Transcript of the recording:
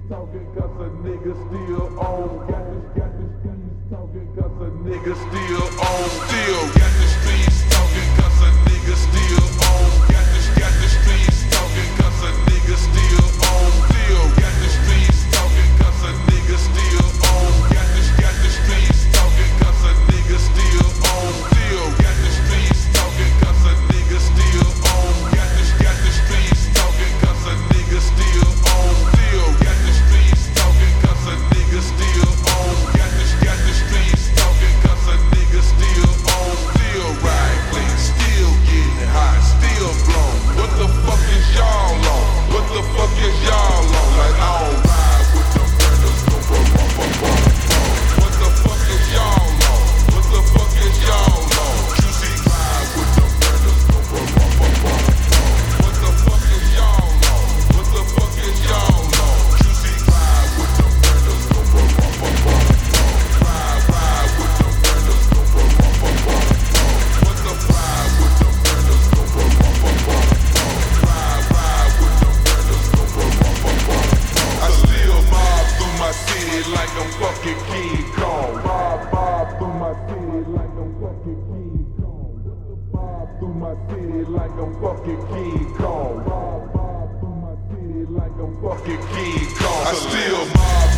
talking cause a nigga still on. Got the streets talking cause a nigga still on. Still got the streets talking cause a nigga still on. Got the streets talking cause a nigga still on. Still got the streets talking cause a nigga still on. Got the streets talking cause a nigga still on. Still got the streets talking cause a nigga still on. Got the streets talking cause a nigga still on. Still got the streets talking cause a nigga still on. Got the streets talking cause a nigga still on. Still ride clean, still getting hot, still blown. What the fuck is y'all on? What the fuck is y'all on? Like I don't ride with them burners, no what the fuck is y'all on? What the fuck is y'all on? You see ride with them burners, no what the fuck is y'all on? What the fuck is y'all on? You see ride with them burners, no ride with them burners, no what the ride with them burners, no ride with them burners, no I still mob through my city like I'm fucking King Kong. Mob through my city like I'm fucking King Kong. Mob through my city like I'm fucking King Kong. Mob through my city like I'm fucking King Kong. I still mob